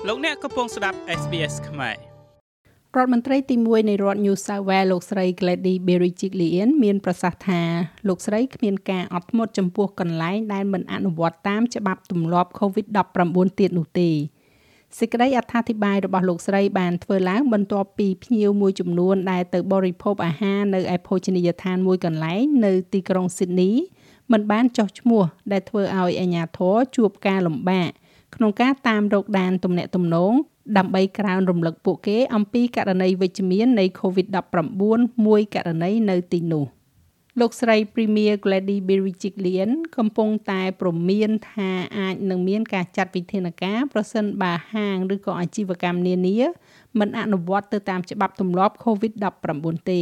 លោកអ្នកកំពុងស្ដាប់ SBS ខ្មែររដ្ឋមន្ត្រីទី1នៃរដ្ឋ New South Wales លោកស្រី Gladys Berejiklian មានប្រសាសន៍ថាលោកស្រីគ្មានការអត់ធ្មត់ចំពោះកន្លែងដែលមិនអនុវត្តតាមច្បាប់ទម្លាប់ COVID-19 ទៀតនោះទេសេចក្តីអត្ថាធិប្បាយរបស់លោកស្រីបានធ្វើឡើងបន្ទាប់ពីភ្ញៀវមួយចំនួនដែលទៅបរិភោគអាហារនៅឯភោជនីយដ្ឋានមួយកន្លែងនៅទីក្រុង Sydney មិនបានចុះឈ្មោះដែលធ្វើឲ្យអាជ្ញាធរជួបការលំបាកក្នុងការតាមរកដានទំនាក់ទំនងដើម្បីក្រើនរំលឹកពួកគេអំពីករណីវិជ្ជមាននៃ COVID-19 មួយករណីនៅទីនោះលោកស្រី Premier Gladys Berejiklian កំពុងតែព្រមានថាអាចនឹងមានការចាត់វិធានការប្រសិនបើហាងឬក៏អាជីវកម្មនានាមិនអនុវត្តទៅតាមច្បាប់ទម្លាប់ COVID-19 ទេ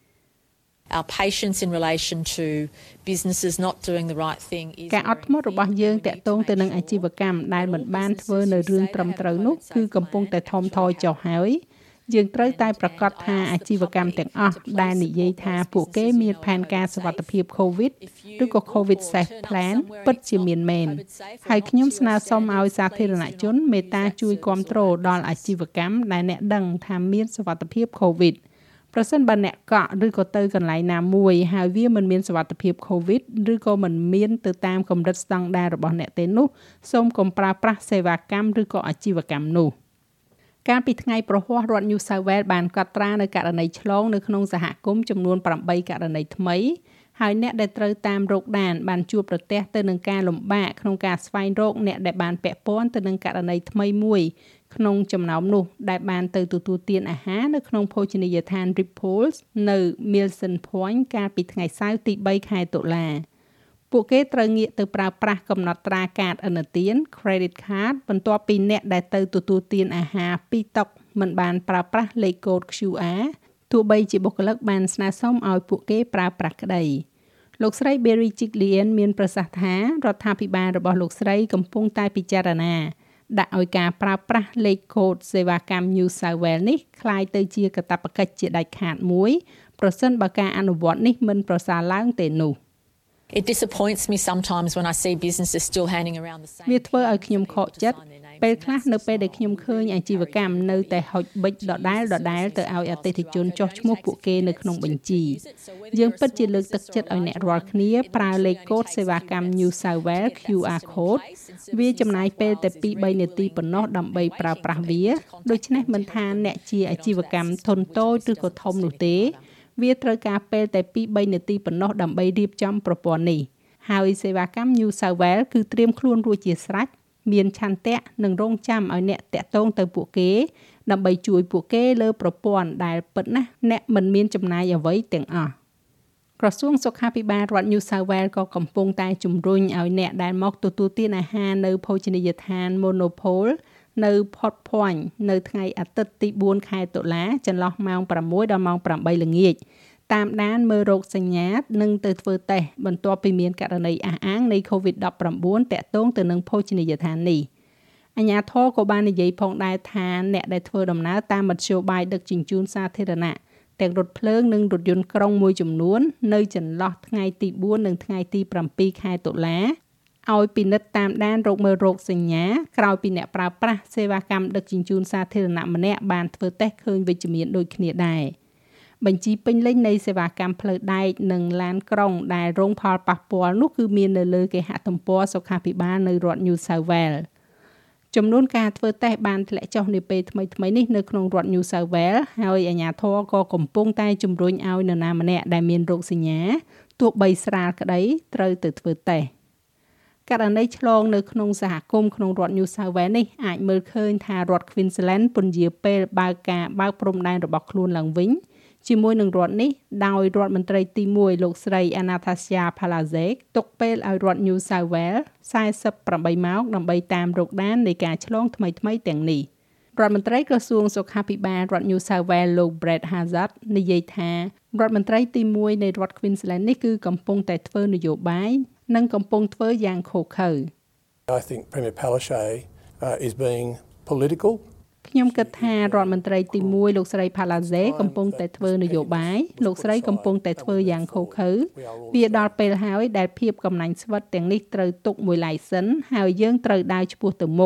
Our patience in relation to businesses not doing the right thing is ការអត់ធ្មត់របស់យើងតាក់ទងទៅនឹងអាជីវកម្មដែលមិនបានធ្វើនៅរឿងត្រឹមត្រូវនោះគឺកំពុងតែថមថយចុះហើយយើងត្រូវតែប្រកាសថាអាជីវកម្មទាំងអស់ដែលនិយាយថាពួកគេមានផែនការសុវត្ថិភាព COVID ឬក៏ COVID Safe Plan ពិតជាមានមែនហើយខ្ញុំស្នើសុំឲ្យសាធារណជនមេត្តាជួយគាំទ្រដល់អាជីវកម្មដែលអ្នកដឹងថាមានសុវត្ថិភាព COVIDប្រសិនបើអ្នកកក់ឬក៏ទៅកន្លែងណាមួយហើយវាមិនមានសុវត្ថិភាព COVID ឬក៏មិនមានទៅតាមកម្រិតស្តង់ដាររបស់អ្នកទេនោះសូមកុំប្រើប្រាស់សេវាកម្មឬក៏អាជីវកម្មនោះកាលពីថ្ងៃប្រហ័សរដ្ឋ New South Wales បានកត់ត្រានៅករណីឆ្លងនៅក្នុងសហគមន៍ចំនួន8ករណីថ្មីហើយអ្នកដែលត្រូវតាមរោគដានបានជួបប្រទះទៅនឹងការលំបាកក្នុងការស្វែងរកអ្នកដែលបានពាក់ព័ន្ធទៅនឹងករណីថ្មីមួយក្នុងចំណោមនោះដែលបានទៅទទួលទានអាហារនៅក្នុងភោជនីយដ្ឋាន Ripples នៅ Milson Point កាលពីថ្ងៃសៅរ៍ទី3ខែតុលាពួកគេត្រូវងាកទៅប្រើប្រាស់កំណត់ត្រាកាតឥណទាន Credit Card បន្ទាប់ពីអ្នកដែលទៅទទួលទានអាហារពីតុមិនបានប្រើប្រាស់លេខកូដ QR ទោះបីជាបុគ្គលិកបានស្នើសុំឲ្យពួកគេប្រើប្រាស់ក្តីលោកស្រី Berejiklian មានប្រសាសន៍ថារដ្ឋាភិបាលរបស់លោកស្រីកំពុងតែពិចារណាដាក់ឲ្យការប្រើប្រាស់លេខកូដសេវាកម្ម New South Wales នេះក្លាយទៅជាកាតព្វកិច្ចជាដាច់ខាតមួយប្រសិនបើការអនុវត្តនេះមិនប្រសើរឡើងទេនោះ It disappoints me sometimes when I see businesses still handing around the same វាធ្វើឲ្យខ្ញុំខកចិត្តពេលខ្លះនៅពេលដែលខ្ញុំឃើញអាជីវកម្មនៅតែហុចប៊ិចដដែលទៅឲ្យអតិថិជនចុះឈ្មោះពួកគេនៅក្នុងបញ្ជីយើងពិតជាលើកទឹកចិត្តឲ្យអ្នករាល់គ្នាប្រើលេខកូដសេវាកម្ម New South Wales QR code វាចំណាយពេលតែ 2-3 នាទីប៉ុណ្ណោះដើម្បីប្រើប្រាស់វាដូច្នេះមិនថាអ្នកជាអាជីវកម្មធុនតូចឬក៏ធំនោះទេវាត្រូវការពេលតែ 2-3 នាទីប៉ុណ្ណោះដើម្បីរៀបចំប្រព័ន្ធនេះហើយសេវាកម្ម New South Wales គឺត្រៀមខ្លួនរួចជាស្រេចមានឆន្ទៈនិងរងចាំឲ្យអ្នកតាក់ទងទៅពួកគេដើម្បីជួយពួកគេលើប្រព័ន្ធដែលពិតណាស់អ្នកមិនមានចំណាយអ្វីទាំងអស់ក្រសួងសុខាភិបាលរដ្ឋ New South Wales ក៏កំពុងតែជំរុញឲ្យអ្នកដែលមកទទួលទានអាហារនៅភោជនីយដ្ឋាន Monopole នៅ Port Point នៅថ្ងៃអាទិត្យទី4ខែតុលាចន្លោះម៉ោង 6 ដល់ម៉ោង 8 ល្ងាចតាមដានមើលរោគសញ្ញានិងទៅធ្វើតេស្តបន្ទាប់ពីមានករណីអះអាងនៃ COVID-19 តាក់ទងទៅនឹងភោជនីយដ្ឋាននេះអាជ្ញាធរក៏បាននិយាយផងដែរថាអ្នកដែលធ្វើដំណើរតាមមធ្យោបាយដឹកជញ្ជូនសាធារណៈទាំងរថភ្លើងនិងរថយន្តក្រុងមួយចំនួននៅចន្លោះថ្ងៃទី4និងថ្ងៃទី7ខែតុលាឲ្យពិនិត្យតាមដានមើលរោគសញ្ញាក្រោយពីអ្នកប្រើប្រាស់សេវាកម្មដឹកជញ្ជូនសាធារណៈម្នាក់បានធ្វើតេស្តឃើញវិជ្ជមានដូចគ្នាដែរបញ្ជីពេញលេញនៃសេវាកម្មផ្លូវដែកនិងឡានក្រុងដែលរងផលប៉ះពាល់នោះគឺមាននៅលើគេហទំព័រសុខាភិបាលនៅរដ្ឋ New South Wales ចំនួនការធ្វើតេស្តបានធ្លាក់ចុះនាពេលថ្មីៗនេះនៅក្នុងរដ្ឋ New South Wales ហើយអាជ្ញាធរក៏កំពុងតែជំរុញឲ្យនរណាម្នាក់ដែលមានរោគសញ្ញាទោះបីស្រាលក្តីត្រូវទៅធ្វើតេស្តករណីឆ្លងនៅក្នុងសហគមន៍ក្នុងរដ្ឋ New South Wales នេះអាចមើលឃើញថារដ្ឋ Queensland ពន្យាពេលបើកព្រំដែនរបស់ខ្លួនឡើងវិញជាមួយនឹងរដ្ឋនេះដោយរដ្ឋមន្ត្រីទី1លោកស្រី Anastasia Palaszczuk ទុកពេលឲ្យរដ្ឋ New South Wales 48ម៉ោងដើម្បីតាមរោគដាននៃការឆ្លងថ្មីៗទាំងនេះរដ្ឋមន្ត្រីក្រសួងសុខាភិបាលរដ្ឋ New South Wales លោក Brett Hazard និយាយថារដ្ឋមន្ត្រីទី1នៃរដ្ឋ Queensland នេះគឺកំពុងតែធ្វើនយោបាយនិងកំពុងធ្វើយ៉ាងឃោរឃៅ I think Premier Palaszczuk is being political ខ្ញុំគិតថារដ្ឋមន្ត្រីទី1លោកស្រី Palaszczuk កំពុងតែធ្វើនយោបាយលោកស្រីកំពុងតែធ្វើយ៉ាងឃោរឃៅវាដល់ពេលហើយដែលភាពកំណាញ់ស្វិតទាំងនេះត្រូវទុកមួយឡែកសិនហើយយើងត្រូវដើរឆ្ពោះទៅមុខ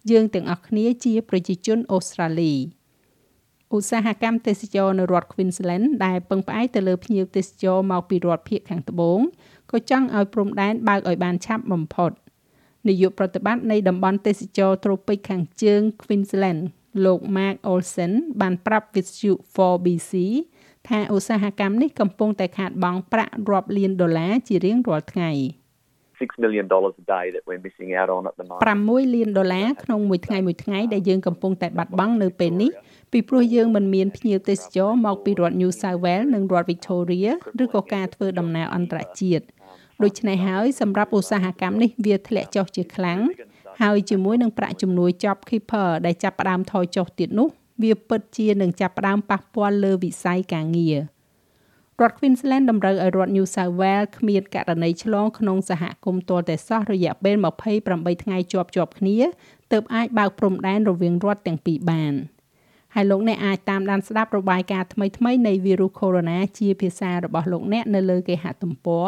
យើងទាំងអស់គ្នាជាប្រជាជនអូស្ត្រាលីឧស្សាហកម្មទេសចរនៅរដ្ឋ Queensland ដែលពឹងផ្អែកទៅលើភ្ញៀវទេសចរមកពីរដ្ឋភាគខាងត្បូងក៏ចង់ឲ្យព្រំដែនបើកឲ្យបានឆាប់បំផុតនាយកប្រតិបត្តិនៃតំបន់ទេសចរត្រូពិកខាងជើង Queensland លោក Mark Olsen បានប្រាប់វិទ្យុ 4BC ថាឧស្សាហកម្មនេះកំពុងតែខាតបង់ប្រាក់រាប់លានដុល្លារជារៀងរាល់ថ្ងៃ $6 million a day that we're missing out on at the moment. $6 លានក្នុងមួយថ្ងៃដែលយើងកំពុងតែបាត់បង់នៅពេលនេះពីព្រោះយើងមិនមានភ្ញៀវទេសចរមកពីរដ្ឋ New South Wales និងរដ្ឋ Victoria ឬក៏ការធ្វើដំណើរអន្តរជាតិដូច្នេះហើយសម្រាប់ឧស្សាហកម្មនេះវាធ្លាក់ចុះជាខ្លាំងហើយជាមួយនឹងប្រាក់ជំនួយ JobKeeper ដែលចាប់ផ្ដើមថយចុះទៀតនោះវាពិតជានឹងចាប់ផ្ដើមប៉ះពាល់លើវិស័យការងាររដ្ឋ Queensland តម្រូវឲ្យរដ្ឋ New South Wales គ្មានករណីឆ្លងក្នុងសហគមន៍ទាល់តែសោះរយៈពេល28ថ្ងៃជាប់គ្នាទើបអាចបើកព្រំដែនរវាងរដ្ឋទាំងពីរបានហើយលោកអ្នកអាចតាមដានស្ដាប់របាយការណ៍ថ្មីនៃវីរុស Corona ជាភាសារបស់លោកអ្នកនៅលើគេហទំព័រ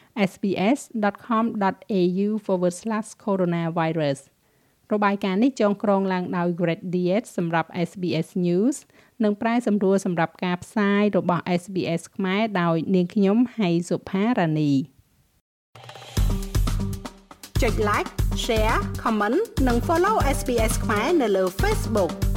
sbs.com.au/coronavirus របាយការណ៍នេះចងក្រងឡើងដោយ Greg Dietz សម្រាប់ SBS News និងប្រែសម្រួលសម្រាប់ការផ្សាយរបស់ SBS ខ្មែរដោយនាងខ្ញុំហៃសុផារ៉ានីចុច like share comment និង follow SBS ខ្មែរនៅលើ Facebook